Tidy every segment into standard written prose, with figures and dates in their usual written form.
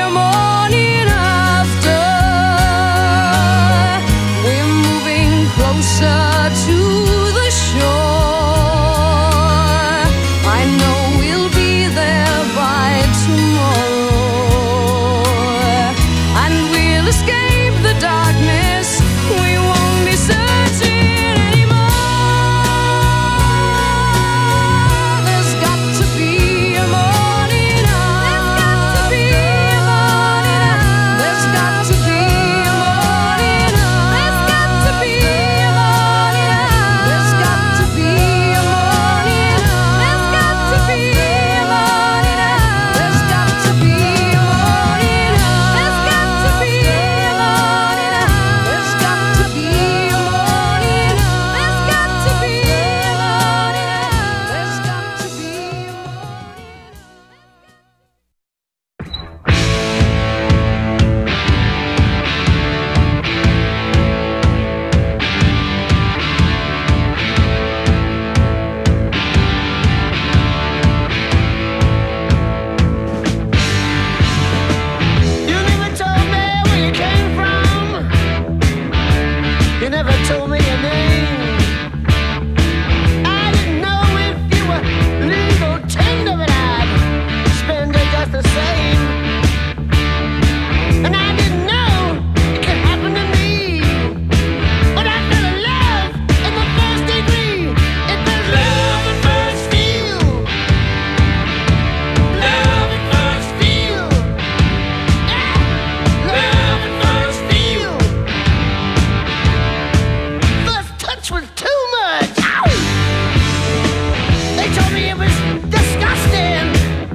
a morning after. We're moving closer to the shore. I know we'll be there by tomorrow, and we'll escape the darkness. We won't be searching anymore. There's got to be a morning after. There's got to be a morning after. There's got to be a morning after. There's got to be a morning after. There's got to be a morning after. There's got to be a morning after. There's got to be a morning after. There's got to be a morning after. There's got to be a morning after. There's got to be a You never told me where you came from. You never told me your name. I didn't know if you were legal tender, but I'd spend it just the same. And I didn't know it could happen to me, but I fell in love in the first degree. It was love at first feel. Love at first feel. Love at first feel. First touch was too much. Ow! They told me it was disgusting.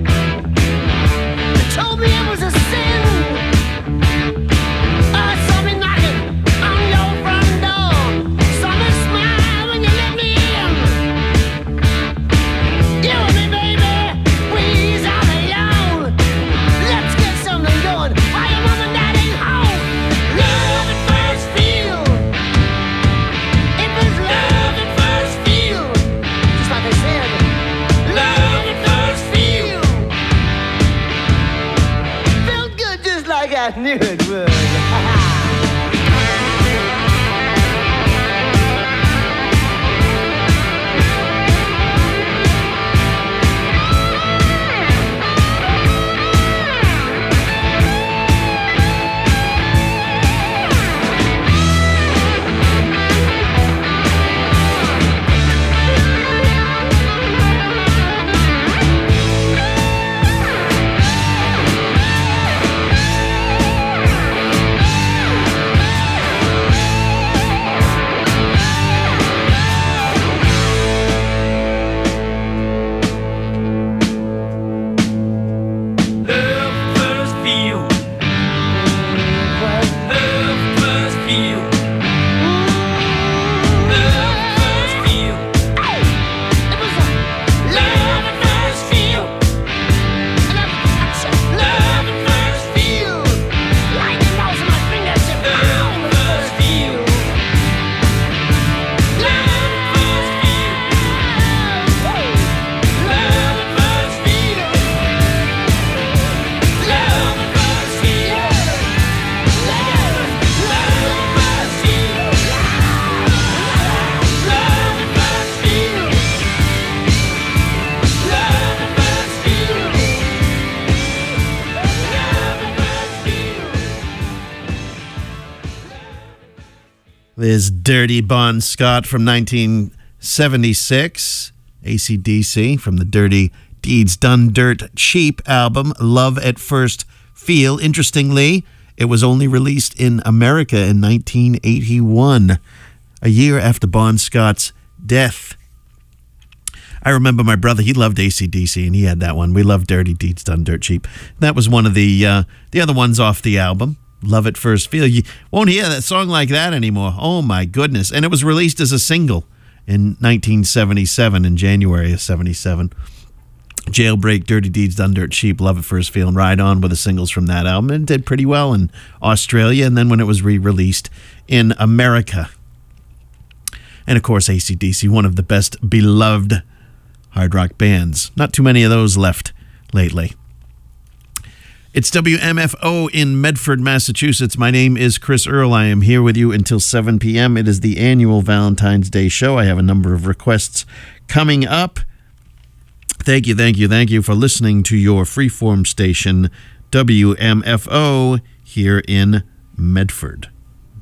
They told me it was a sin. I saw me knocking on your front door. Saw me smile when you let me in. You and me, baby, we's all alone. Let's get something going while your mom and dad ain't home. Love at first feel. It was love at first feel. Just like they said. Love at first feel. Felt good just like I knew it would. Love first feel. Love first feel. Love first feel. It was Love at first feel. love at first feel. Lightning rolls in my fingers. Love first feel. Love first feel. Love first feel. Love first feel. There's Dirty Bon Scott from 1976, AC/DC from the Dirty Deeds Done Dirt Cheap album, Love at First Feel. Interestingly, it was only released in America in 1981, a year after Bon Scott's death. I remember my brother, he loved AC/DC, and he had that one. We loved Dirty Deeds Done Dirt Cheap. That was one of the other ones off the album, Love at First Feel. You won't hear that song like that anymore. Oh, my goodness. And it was released as a single in 1977, in January of 77. Jailbreak, Dirty Deeds Done Dirt Cheap, Love at First Feel, and Ride On were the singles from that album. And did pretty well in Australia, and then when it was re-released in America. And, of course, AC/DC, one of the best beloved hard rock bands. Not too many of those left lately. It's WMFO in Medford, Massachusetts. My name is Chris Earle. I am here with you until 7 p.m. It is the annual Valentine's Day show. I have a number of requests coming up. Thank you for listening to your freeform station, WMFO, here in Medford.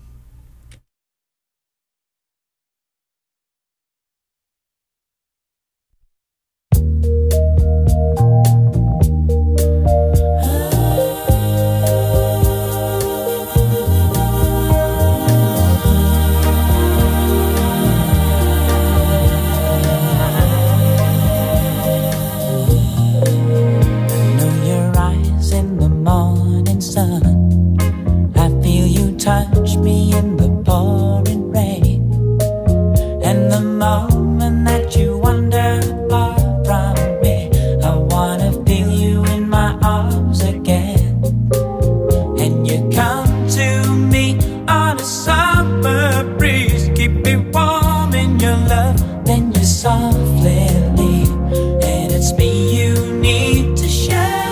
Touch me in the pouring rain, and the moment that you wander far from me, I wanna feel you in my arms again. And you come to me on a summer breeze, keep me warm in your love, then you softly leave, and it's me you need to show.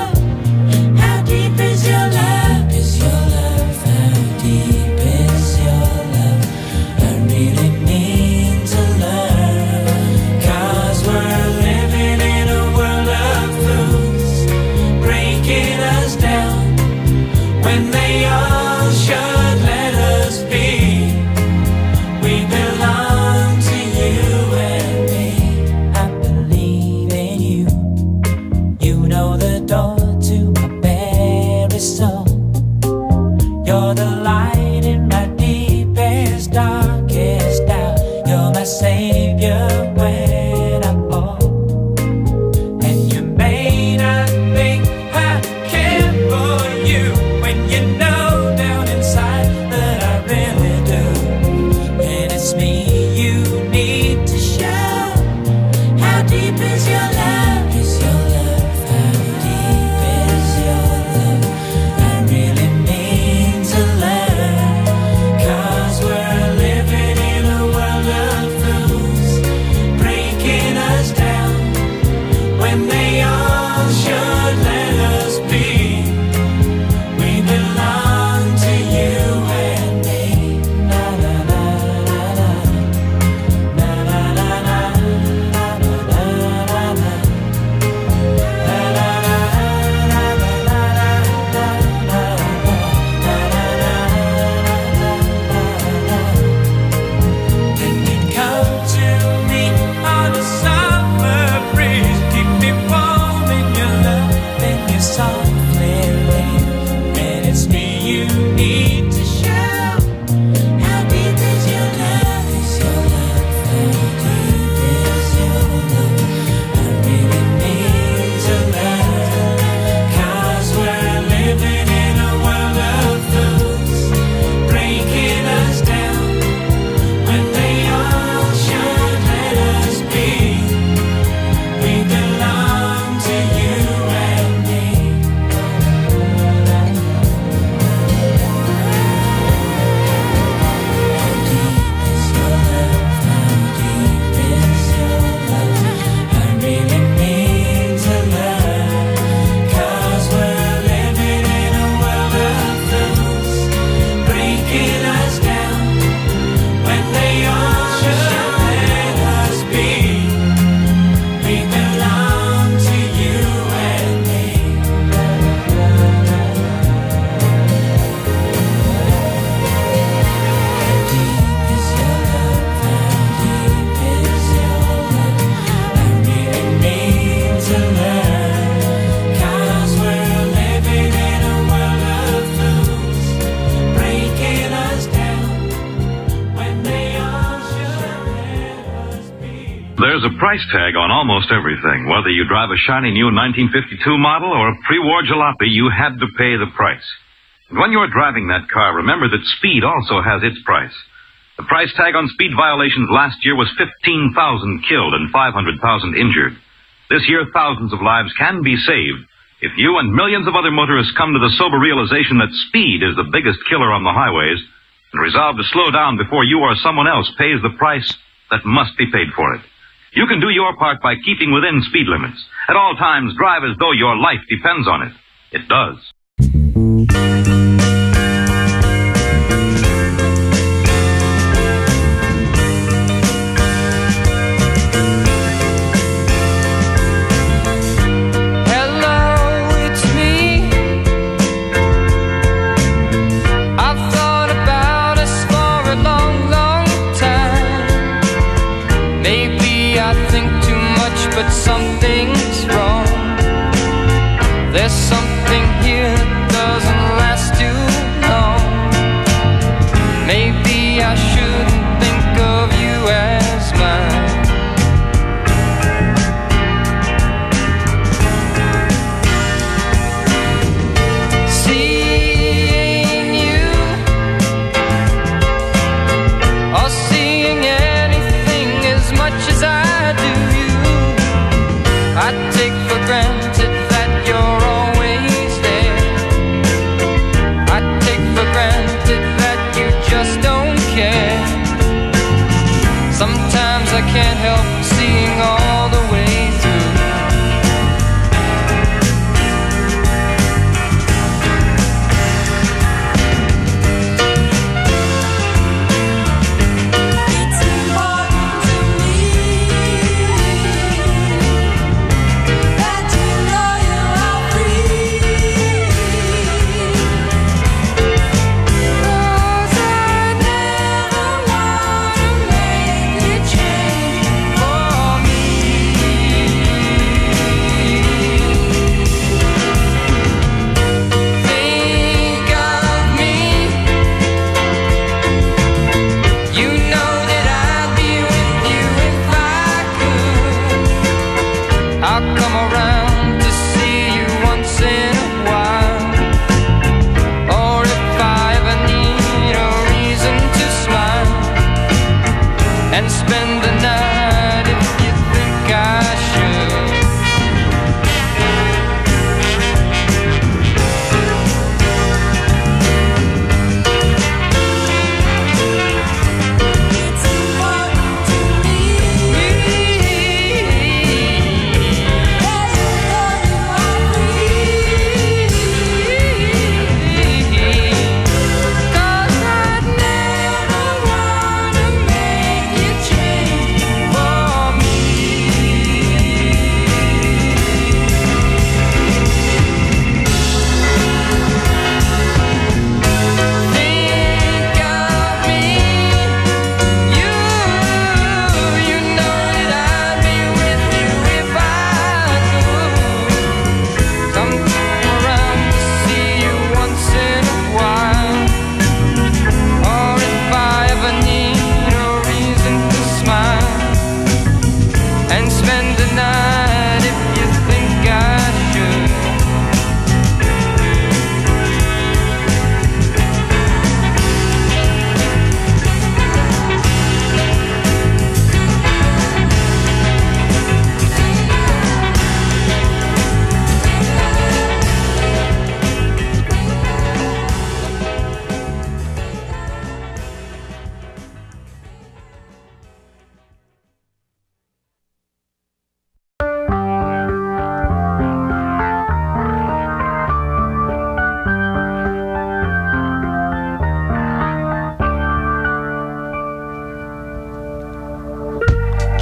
How deep is your love? Is your love? How deep is your love? I really need to learn, 'cause we're living in a world of fools, breaking us down when they all should let us be. We belong to you and me. I believe in you. You know the door to my very soul. You're the light in my deepest, darkest doubt. You're my savior when I fall. And you may not think I care for you, when you know down inside that I really do. And it's me you need to show. How deep is your love? Is your love? How deep is your love? I really need to learn, 'cause we're living in a world of fools, breaking us down when they all should let us be. We belong to you and me. Na na na na na, na na na na, na na na na, na na Then you come to me on a summer breeze, keep me warm in your love, then you softly leave, and it's me you need to show. How deep is your love? Is your love? How deep is your love? I really need to learn, 'cause we're living in a world of fools, breaking us down when they all should let us be. We belong to you and me. How deep is your love? How deep is your love? I really need to learn, 'cause we're living in a world of fools, breaking us down when they all should let us be. We belong to you and me. How deep is your love? How deep is your love? I really need to learn, 'cause we're living in a world of fools, breaking us down when they all should let us be. There's a price tag on almost everything. Whether you drive a shiny new 1952 model or a pre-war jalopy, you had to pay the price. And when you're driving that car, remember that speed also has its price. The price tag on speed violations last year was 15,000 killed and 500,000 injured. This year, thousands of lives can be saved if you and millions of other motorists come to the sober realization that speed is the biggest killer on the highways and resolve to slow down before you or someone else pays the price that must be paid for it. You can do your part by keeping within speed limits. At all times, drive as though your life depends on it. It does.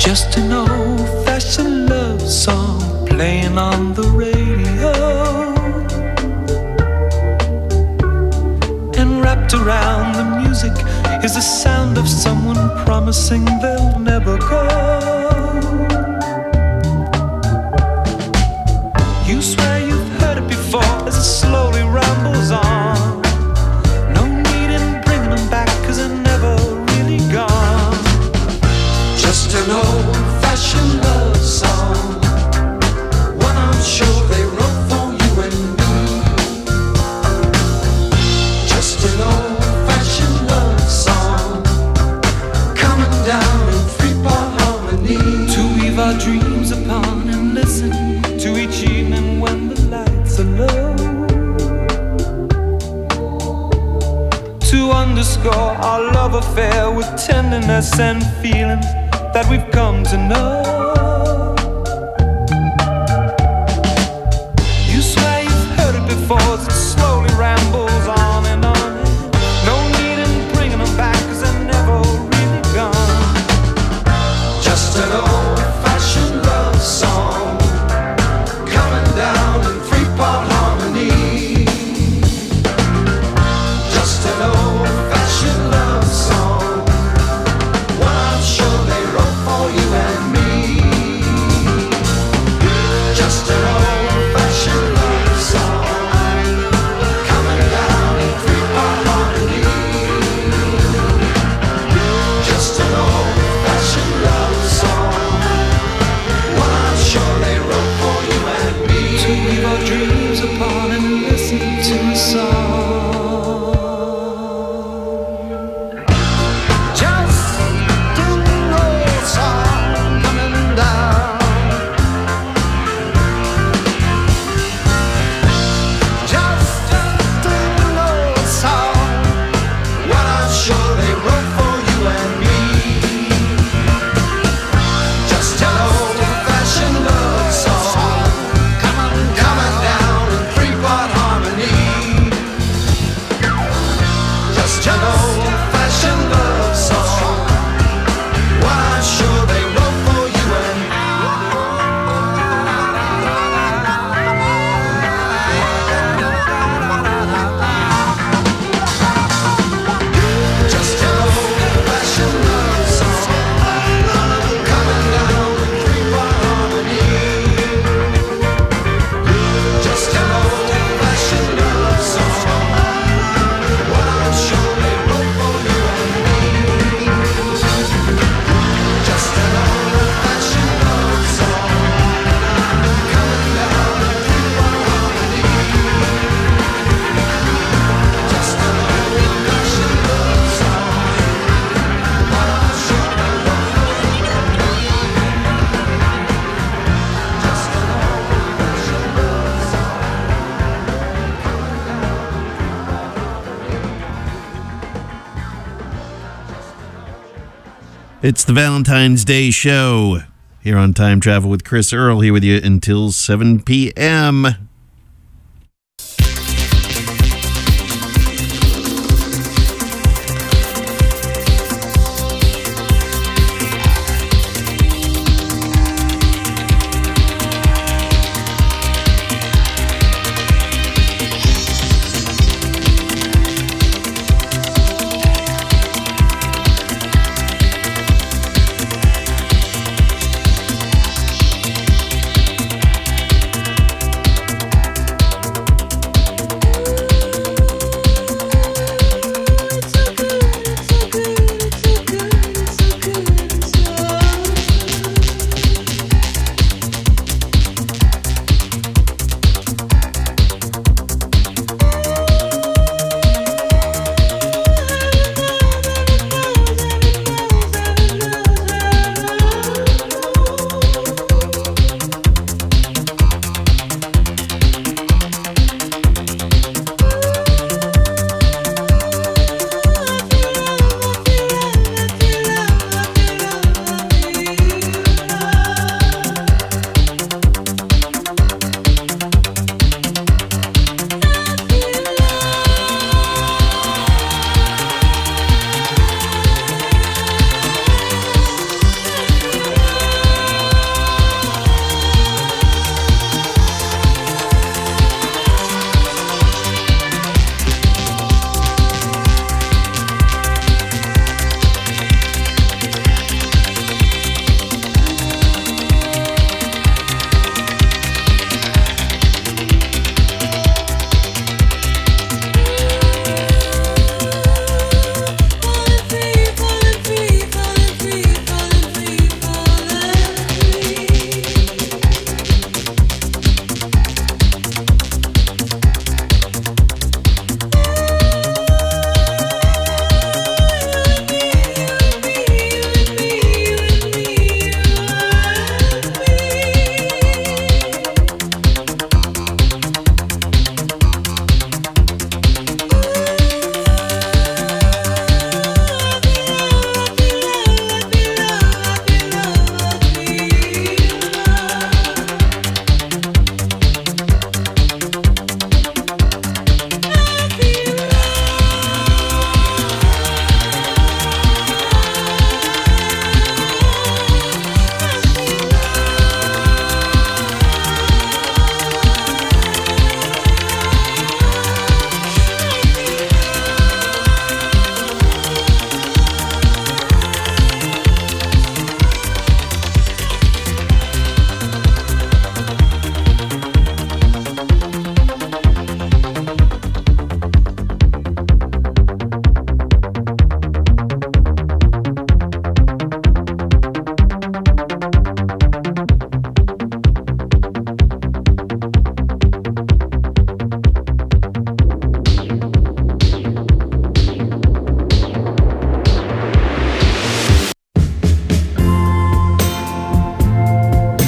Just an old-fashioned love song playing on the radio, and wrapped around the music is the sound of someone promising they'll never go. You swear you've heard it before as it slowly rambles on. No need in bringing them back, 'cause they're never really gone. Just an old-fashioned love song, one I'm sure they wrote for you and me. Just an old-fashioned love song, coming down in three-part harmony, to weave our dreams upon and listen to each evening when the lights are low, to underscore our love affair with tenderness and feelings that we've come to know. You swear you've heard it before as it slowly rambles on and on. No need in bringing them back, 'cause they're never really gone. Just an old-fashioned love song, coming down in three-part harmony. Just an old-fashioned love song, one I'm sure they wrote for you and me. Just an old-fashioned love song, coming down in three-part harmony. Just an old-fashioned love song, one I'm sure they wrote for you and me, to weave our dreams upon and listen to a song. Just an old song coming down. Just an old song, what I'm sure they wrote for you and me. Just an old-fashioned love song, coming down in three-part harmony. Just an old-fashioned love song, what I'm sure they wrote for you and me. Just an old-fashioned love song, coming down in three-part harmony. Just an old-fashioned love song, what I'm sure they wrote for you and me. Just an old-fashioned love song, coming down in three-part harmony. Just an old-fashioned love song, what I'm sure they wrote for you and me. Just an old-fashioned love song. It's the Valentine's Day show here on Time Travel with Chris Earl, here with you until 7 p.m.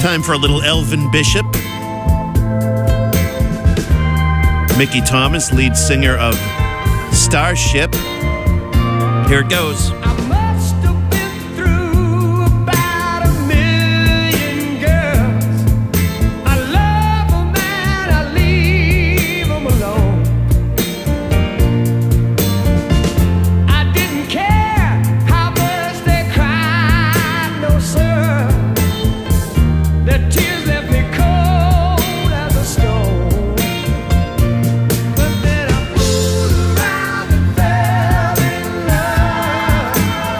Time for a little Elvin Bishop. Mickey Thomas, lead singer of Starship. Here it goes. I must have been through about 1,000,000 girls. I love 'em and I leave 'em alone. I didn't care how much they cried, no sir. Their tears left me cold as a stone. But then I fooled around and fell in love.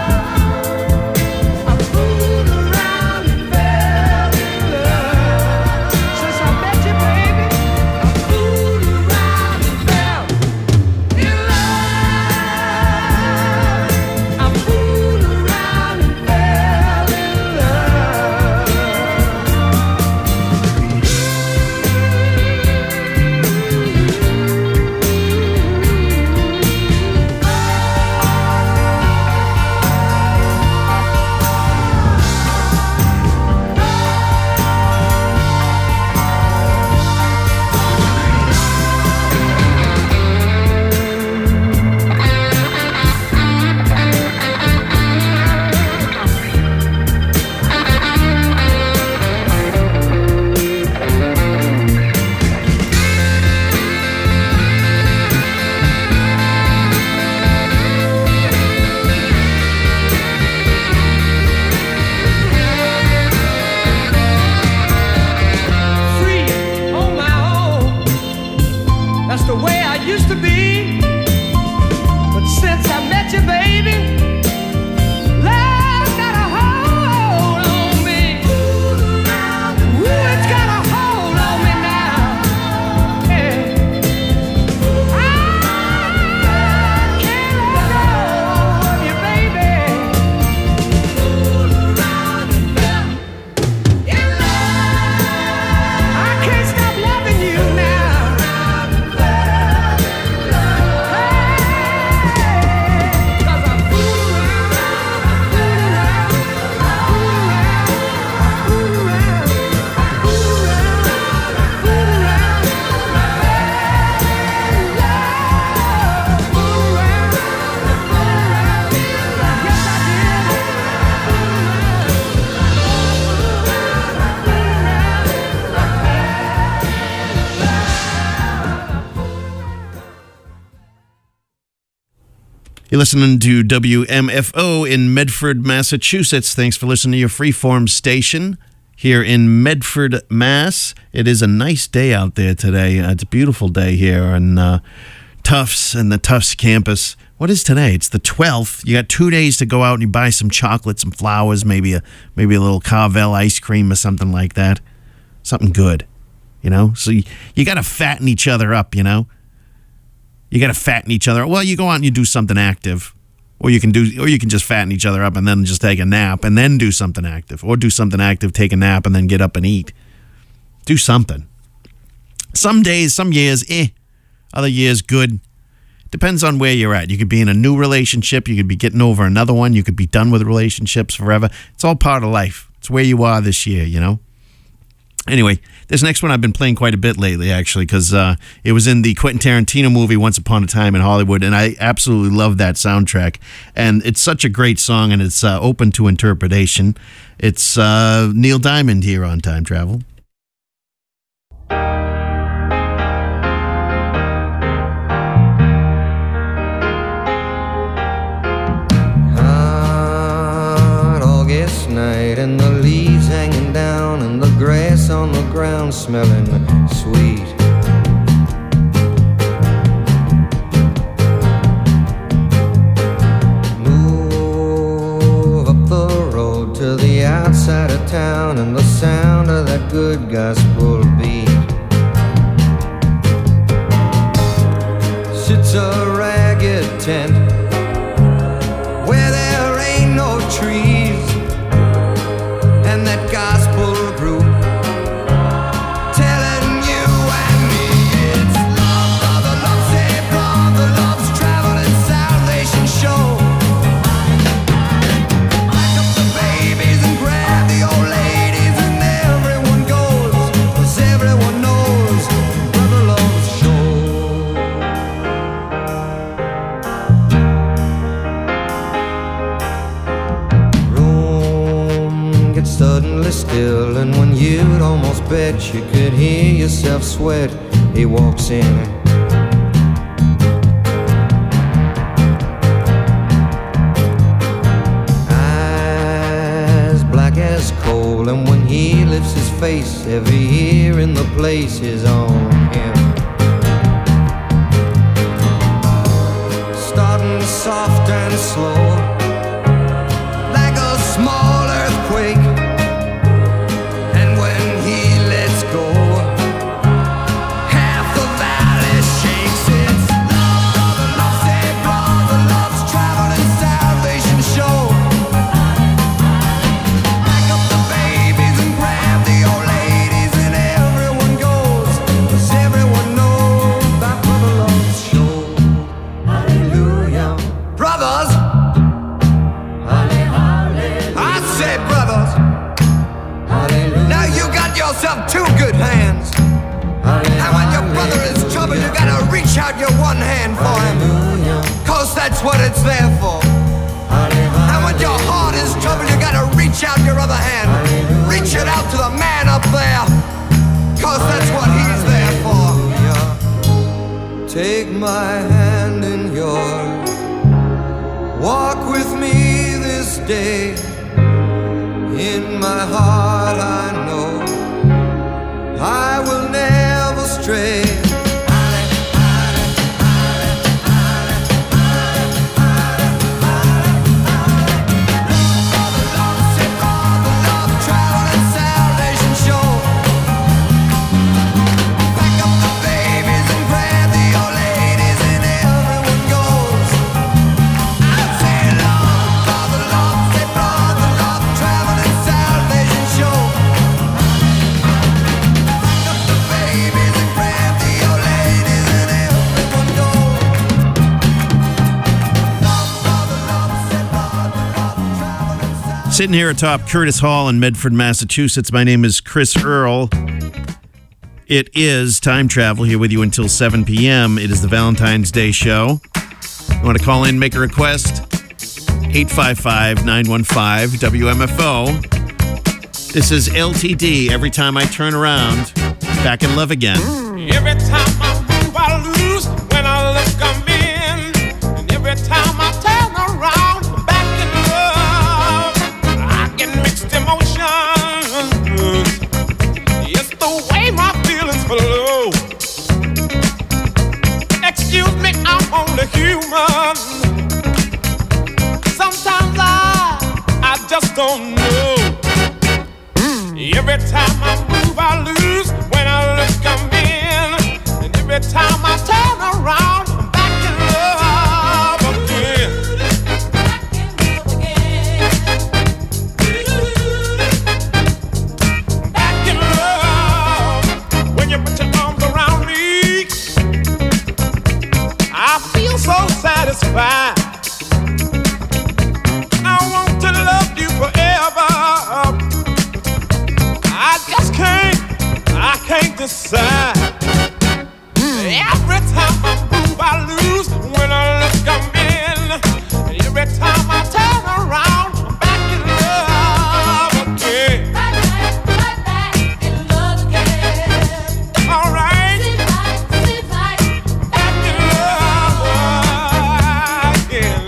I fooled around and fell in love. Since I met you, baby, I fooled around and fell in love. I fooled around and fell in love. Free on my own. That's the way I used to be. But since I met you, baby, love got a hold on me. Ooh, it's got a hold on me now. Yeah. I can't let go of you, baby. I can't stop loving you now. Cause I fool You're listening to WMFO in Medford, Massachusetts. Thanks for listening to your freeform station here in Medford, Mass. It is a nice day out there today. It's a beautiful day here on Tufts and the Tufts campus. What is today? It's the 12th. You got 2 days to go out and you buy some chocolate, some flowers, maybe a little Carvel ice cream or something like that. Something good, you know? So you got to fatten each other up, you know? You got to fatten each other. Well, you go out and you do something active, or you can just fatten each other up and then just take a nap and then do something active, or do something active, take a nap, and then get up and eat. Do something. Some days, some years, other years, good. Depends on where you're at. You could be in a new relationship. You could be getting over another one. You could be done with relationships forever. It's all part of life. It's where you are this year, you know? Anyway, this next one I've been playing quite a bit lately, actually, because it was in the Quentin Tarantino movie Once Upon a Time in Hollywood, and I absolutely love that soundtrack. And it's such a great song, and it's open to interpretation. It's Neil Diamond here on Time Travel. Hot August night and the leaves hanging down and the grass on the ground smelling sweet. Move up the road to the outside of town and the sound of that good gospel beat. Sits a ragged tent where there ain't no trees, and that gospel group telling you and me it's love, brother, love, save brother, love's traveling salvation show. Pack up the babies and grab the old ladies and everyone bet you could hear yourself sweat. He walks in. Eyes black as coal, and when he lifts his face, every ear in the place is on him. Starting soft and slow, like a small earthquake. And when he lets go, half the valley shakes. It's love, say brother, love's traveling salvation show. Pack up the babies and grab the old ladies, and everyone goes, 'cause everyone knows that Brother Love's show. Hallelujah. Brothers, I said brothers. Now you got yourself two good hands. And when your brother is in trouble, you gotta reach out your one hand for him, 'cause that's what it's there for. And when your heart is trouble, you gotta reach out your other hand. Reach it out to the man up there, 'cause that's what he's there for. Take my hand in yours, walk with me this day. In my heart I know I will never stray. Sitting here atop Curtis Hall in Medford, Massachusetts. My name is Chris Earl. It is Time Travel here with you until 7 p.m. It is the Valentine's Day show. You want to call in, make a request? 855-915-WMFO. This is LTD, Every Time I Turn Around. Back in love again. Every time I move, I lose. When I look, I'm in. And every time I turn around, I'm back in love. I get mixed emotions. It's the way my feelings flow. Excuse me, I'm only human. Sometimes I just don't know. Every time I move, I lose. When I look, I'm in. And every time I turn around, I'm back in love again. Back in love. When you put your arms around me, I feel so satisfied. I want to love you forever. I can't decide. Every time I move, I lose. When I look, I'm in. Every time I turn around, I'm back in love again. Back in love again. All right. Seems like back in love again.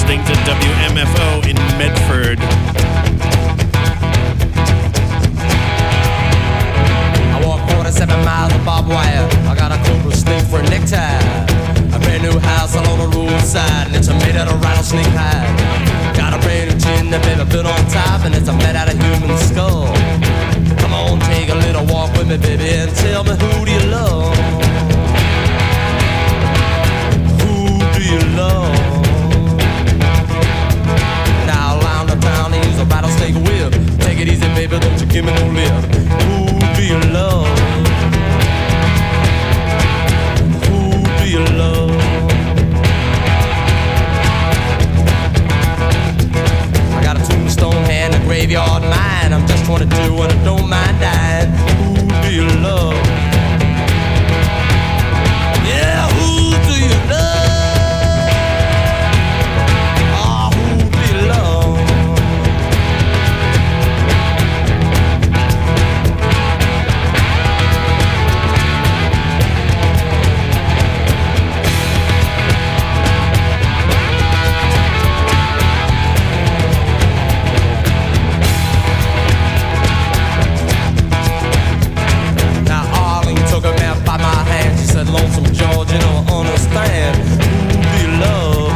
listening to WMFO in Medford. I walk 47 miles of barbed wire. I got a cobra snake for a necktie. A brand new house along the roadside, and it's made out of rattlesnake hide. Got a brand new chin that baby built on top, and it's made out of human skull. Come on, take a little walk with me, baby, and tell me, who do you love? Who do you love? Now around the town, they use a rattlesnake whip. Take it easy, baby, don't you give me no lip. Who do you love? Who do you love? I got a tombstone hand, a graveyard mind. I'm just 22 and I don't mind dying. Who do you love? Yeah, who do you love? Ah, who do you love? Lonesome George, you don't understand. Who do you love?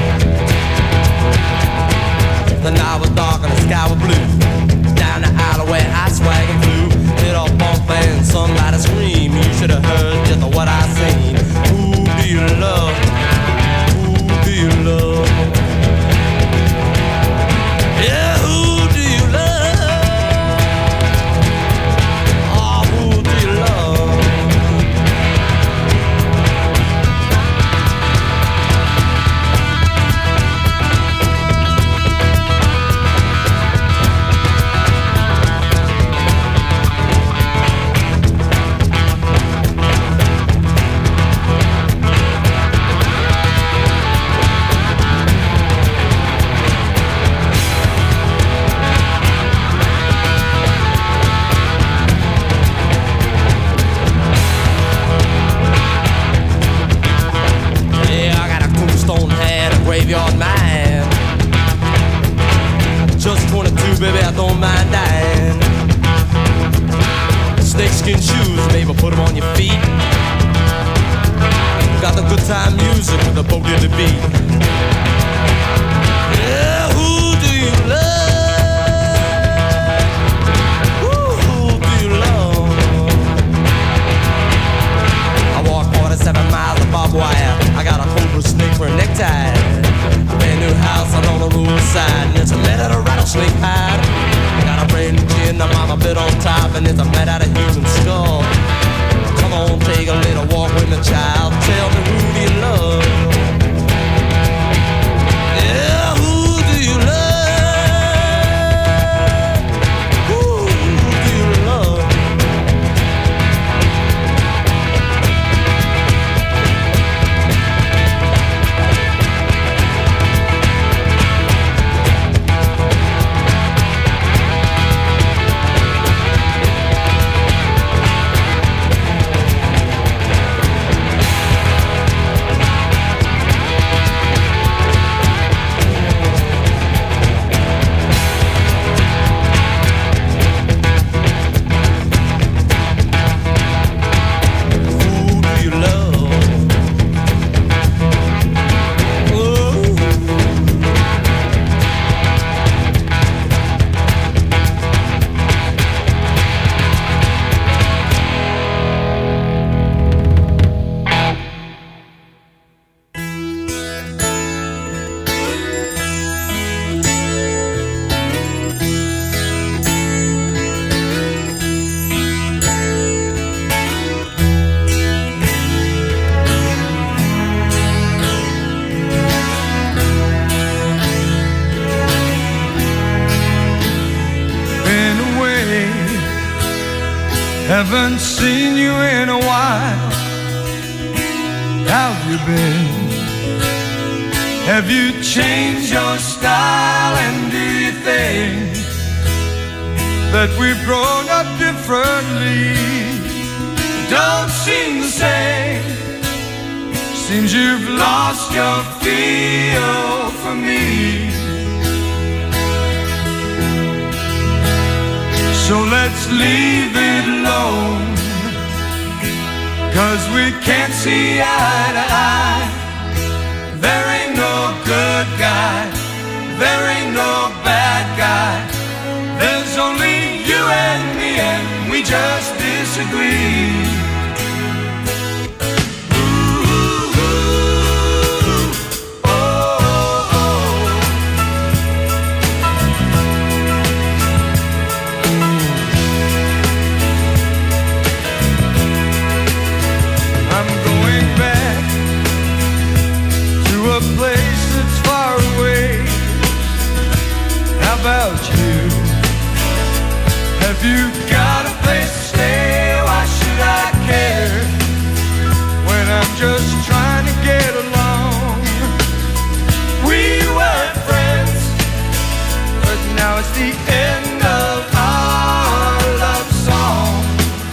The night was dark and the sky was blue. Down the alleyway I swag and flew. Hit off bump and somebody scream. You should have heard just what I seen. Who do you love? Who do you love? Yeah, who do you love? Oh, who do you love? Graveyard man. Just 22, baby, I don't mind dying. Snakeskin shoes, baby, put them on your feet. Got the good time music with the boogie to the beat. Yeah, who do you love? Who do you love? I walk 47 miles of barbed wire. I got a cobra snake for a necktie. Brand new house on the roadside, and it's made out of rattlesnake hide. Got a brand new chin, the mama bit on top, and it's made out of human skull. Come on, take a little walk with me, child. Tell me, who do you love? Yeah, who do you love? Who do you love? Haven't seen you in a while. How've you been? Have you changed your style? And do you think that we've grown up differently? Don't seem the same Seems you've lost your feel for me. So let's leave it alone, 'cause we can't see eye to eye. There ain't no good guy, there ain't no bad guy. There's only you and me, and we just disagree. About you, have you got a place to stay? Why should I care when I'm just trying to get along? We were friends, but now it's the end of our love song.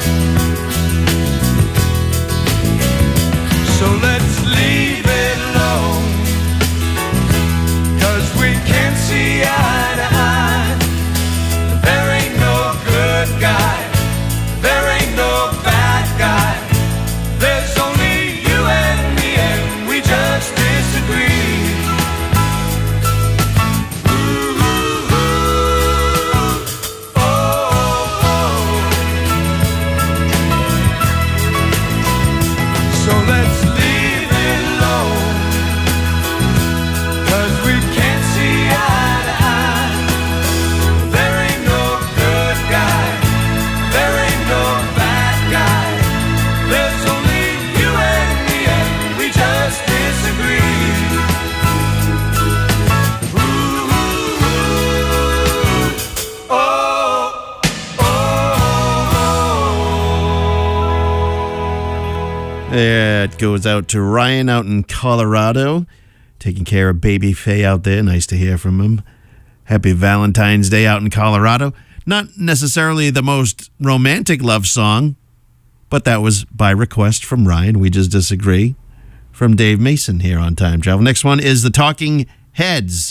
So let's leave it alone, 'cause we can't see eye to eye. Guy, there ain't no bad guy. There's only you and me, and we just disagree. Ooh, ooh, ooh. Oh, oh. So let's leave it alone, 'cause we can't see eye to eye. There ain't no good guy, there ain't no bad guy. There's only you and me, and we just disagree. Ooh, ooh, ooh. Oh, oh. Yeah, it goes out to Ryan out in Colorado, taking care of baby Faye out there. Nice to hear from him. Happy Valentine's Day out in Colorado. Not necessarily the most romantic love song, but that was by request from Ryan. We just disagree. From Dave Mason here on Time Travel. Next one is the Talking Heads.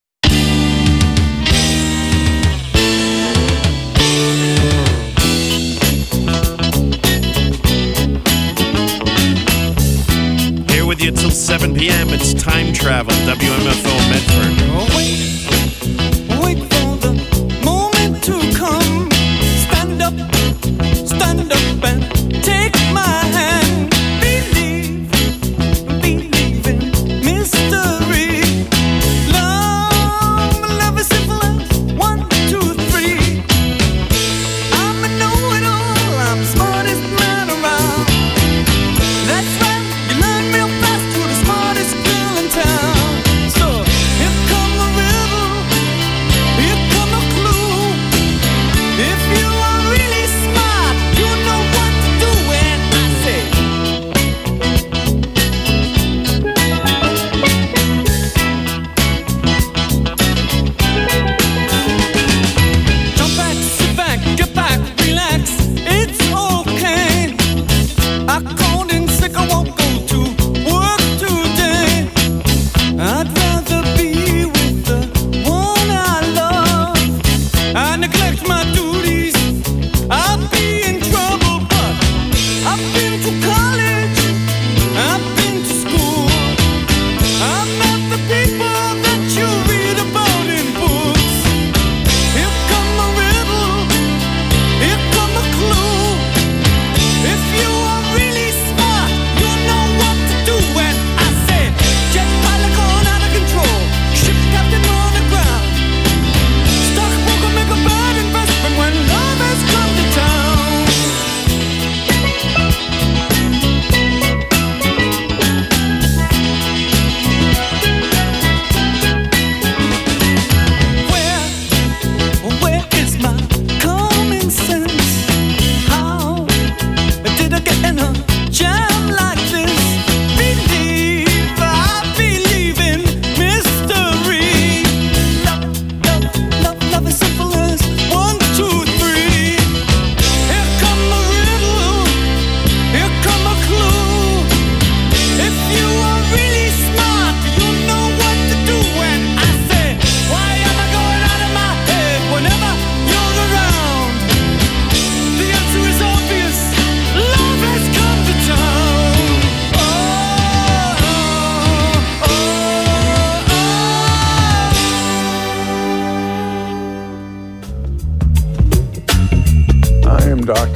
Here with you till 7 p.m. It's Time Travel, WMFO Medford. Wait for the moment to come. Stand up and take my hand. Believe in mystery. Love is simple as 1, 2, 3. I'm a know-it-all, I'm the smartest man around. That's right, you learn real fast, you're the smartest girl in town. So here come the riddle, here come a clue. If you are really smart, you know what to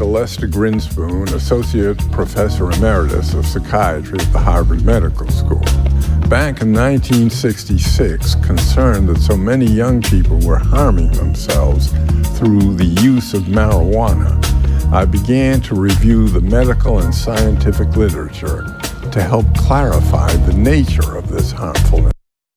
Lester Grinspoon, Associate Professor Emeritus of Psychiatry at the Harvard Medical School. Back in 1966, concerned that so many young people were harming themselves through the use of marijuana, I began to review the medical and scientific literature to help clarify the nature of this harmfulness.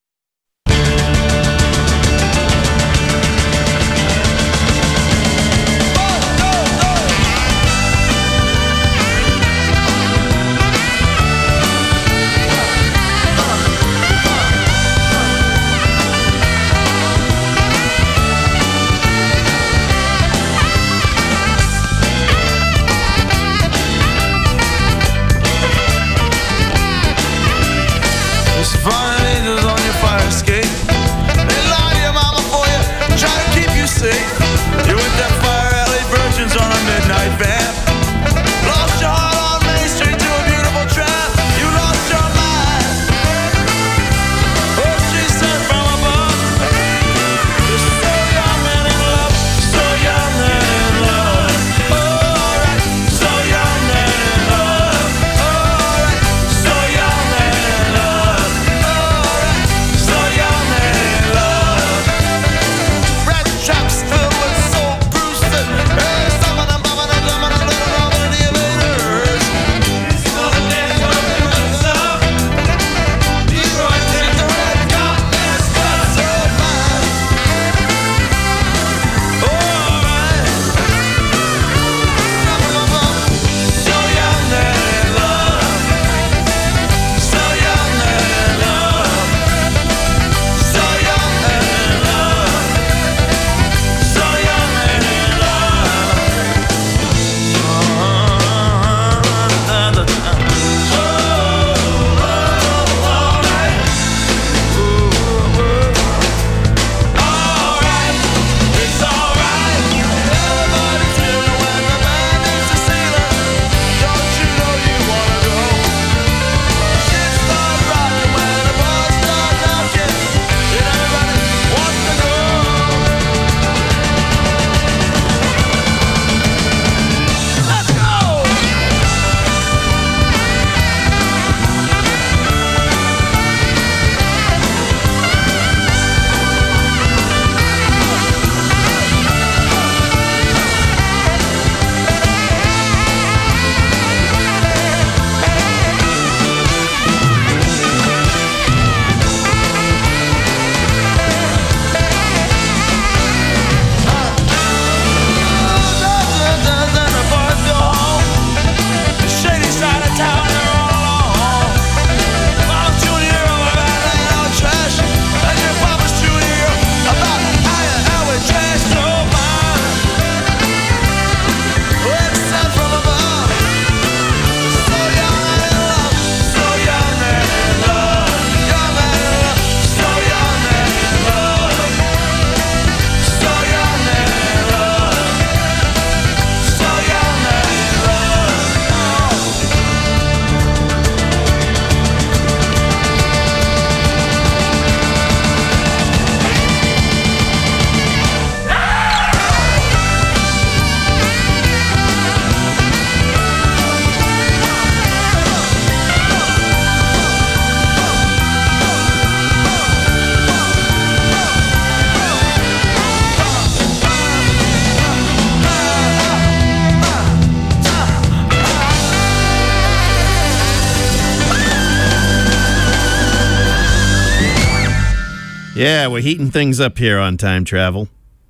Yeah, we're heating things up here on Time Travel.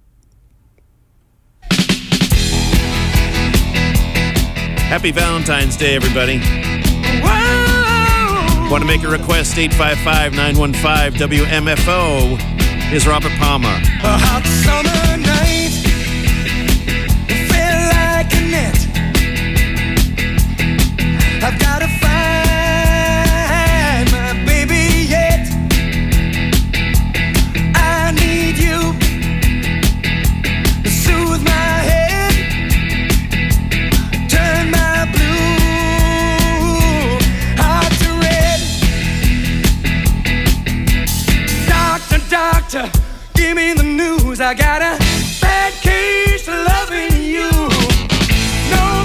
Happy Valentine's Day, everybody. Want to make a request? 855-915-WMFO. Here's Robert Palmer. A hot summer night, it felt like a net. I've got to find my baby yet. I need you to soothe my head, turn my blue heart to red. Doctor, doctor, give me the news. I got a bad case of loving you. No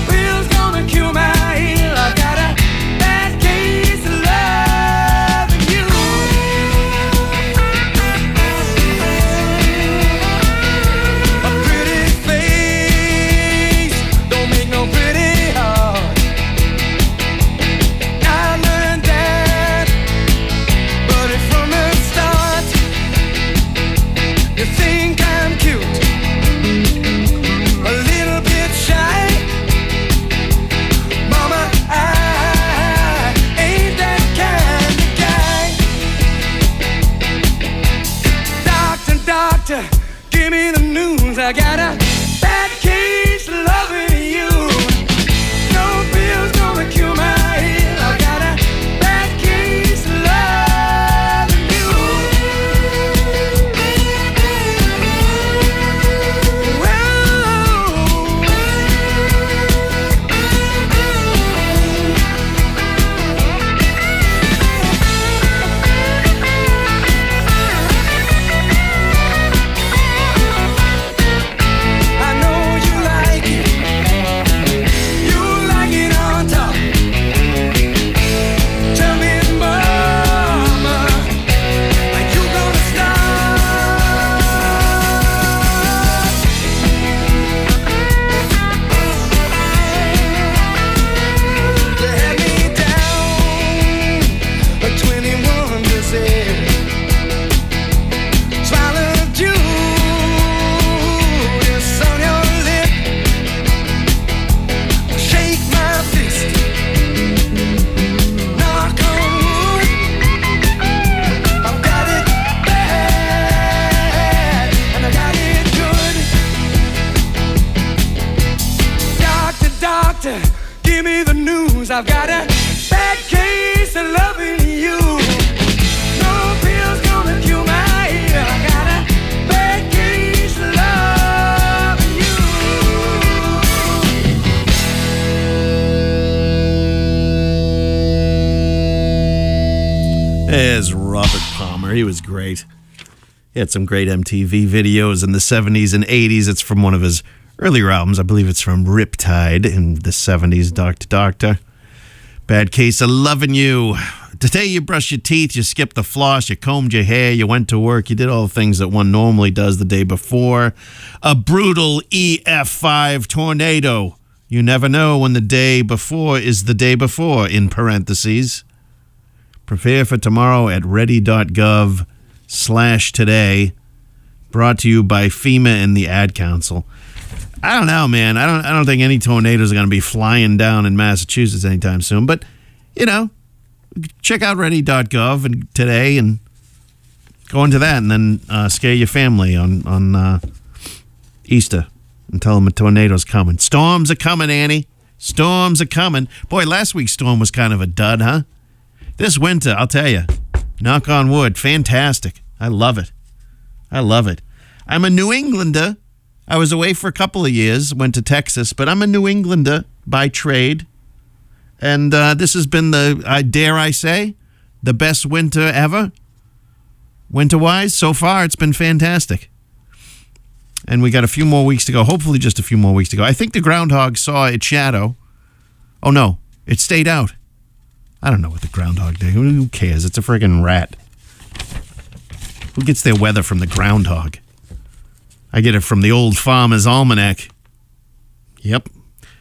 There's Robert Palmer. He was great. He had some great MTV videos in the 70s and 80s. It's from one of his earlier albums. I believe it's from Riptide in the 70s, Doctor Doctor. Bad Case of Loving You. Today you brushed your teeth, you skipped the floss, you combed your hair, you went to work, you did all the things that one normally does the day before. A brutal EF5 tornado. You never know when the day before is the day before, in parentheses. Prepare for tomorrow at ready.gov/today. Brought to you by FEMA and the Ad Council. I don't know, man. I don't think any tornadoes are going to be flying down in Massachusetts anytime soon. But, you know, check out ready.gov and today and go into that and then scare your family on Easter and tell them a tornado's coming. Storms are coming, Annie. Storms are coming. Boy, last week's storm was kind of a dud, huh? This winter, I'll tell you, knock on wood, fantastic. I love it. I love it. I'm a New Englander. I was away for a couple of years, went to Texas, but I'm a New Englander by trade. And this has been dare I say, the best winter ever. Winter-wise, so far, it's been fantastic. And we got a few more weeks to go, hopefully just a few more weeks to go. I think the groundhog saw its shadow. Oh, no, it stayed out. I don't know what the groundhog did. Who cares? It's a friggin' rat. Who gets their weather from the groundhog? I get it from the Old Farmer's Almanac. Yep.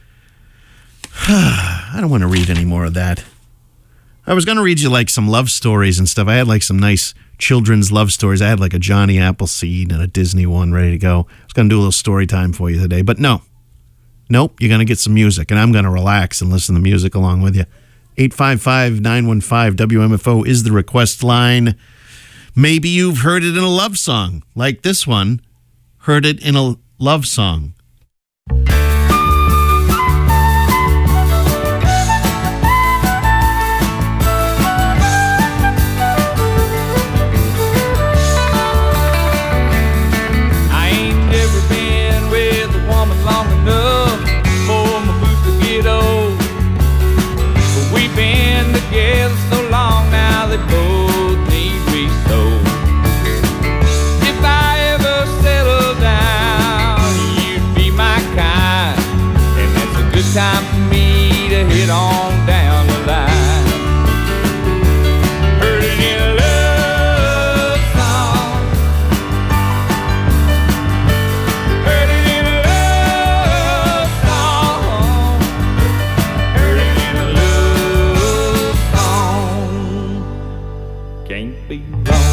I don't want to read any more of that. I was going to read you like some love stories and stuff. I had like some nice children's love stories. I had like a Johnny Appleseed and a Disney one ready to go. I was going to do a little story time for you today, but no. Nope, you're going to get some music, and I'm going to relax and listen to music along with you. 855-915-WMFO is the request line. Maybe you've heard it in a love song, like this one. Heard it in a love song. I ain't never been with a woman long enough for my boots to get old. But we've been together so long now that both need resold. If I ever settle down, you'd be my kind, and that's a good time for me to hit on down the line. Heard it in a love song. Heard it in a love song. Heard it in a love song. Can't be wrong.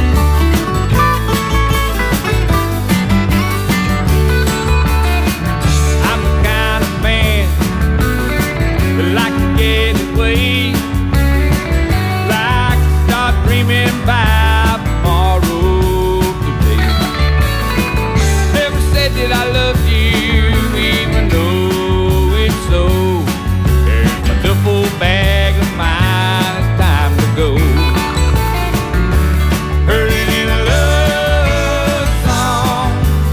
I'm the kind of man that like to get away, like to start dreaming about tomorrow today. Never said that I loved you, even though it's so. There's my duffel bag of mine, it's time to go. Heard it in a love song.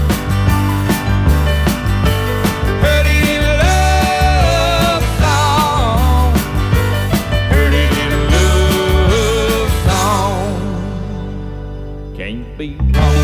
Heard it in a love song. Heard it in a love song. Can't be wrong.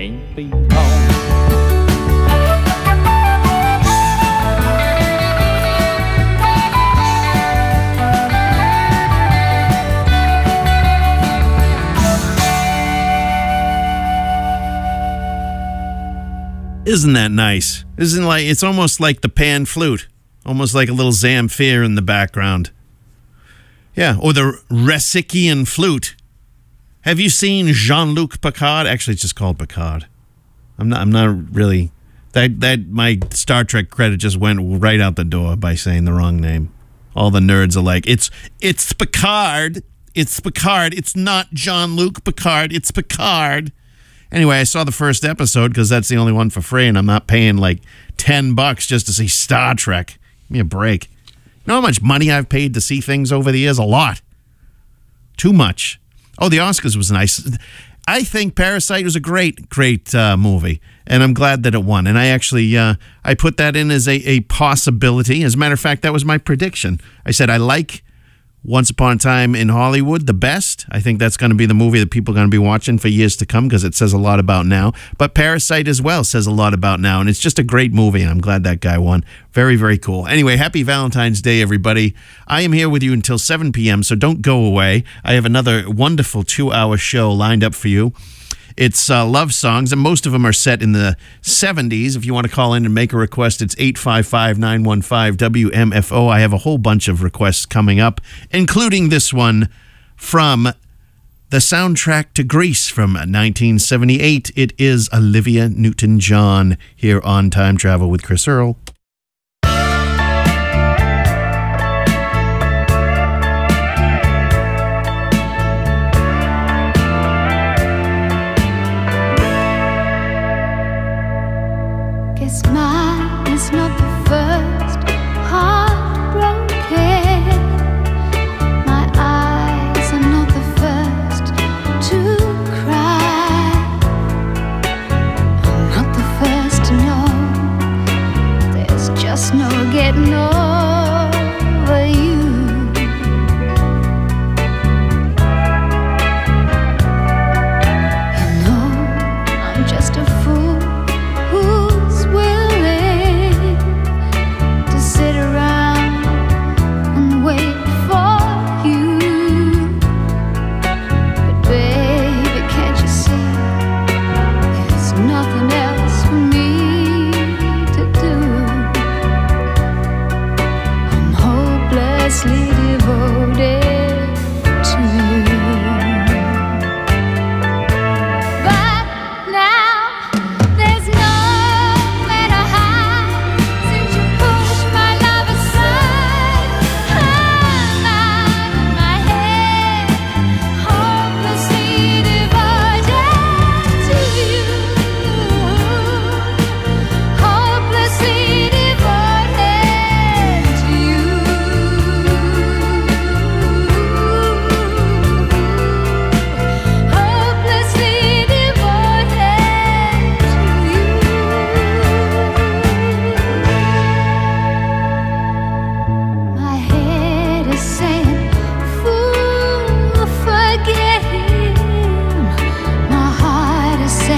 can't be wrong. Isn't that nice? It's almost like the pan flute, almost like a little Zamfir in the background. Yeah, or the Resikian flute. Have you seen Jean-Luc Picard? Actually, it's just called Picard. I'm not really that my Star Trek credit just went right out the door by saying the wrong name. All the nerds are like, it's Picard. It's Picard. It's not Jean-Luc Picard. It's Picard. Anyway, I saw the first episode because that's the only one for free, and I'm not paying like $10 just to see Star Trek. Give me a break. You know how much money I've paid to see things over the years? A lot. Too much. Oh, the Oscars was nice. I think Parasite was a great movie, and I'm glad that it won. And I actually I put that in as a possibility. As a matter of fact, that was my prediction. I said I like Once Upon a Time in Hollywood the best. I think that's going to be the movie that people are going to be watching for years to come because it says a lot about now. But Parasite as well says a lot about now, and it's just a great movie, and I'm glad that guy won. Very, very cool. Anyway, happy Valentine's Day, everybody. I am here with you until 7 p.m., so don't go away. I have another wonderful 2-hour show lined up for you. It's love songs, and most of them are set in the 70s. If you want to call in and make a request, it's 855-915-WMFO. I have a whole bunch of requests coming up, including this one from the soundtrack to Grease from 1978. It is Olivia Newton-John here on Time Travel with Chris Earl. Guess mine is not the first heartbroken. My eyes are not the first to cry. I'm not the first to know. There's just no getting over.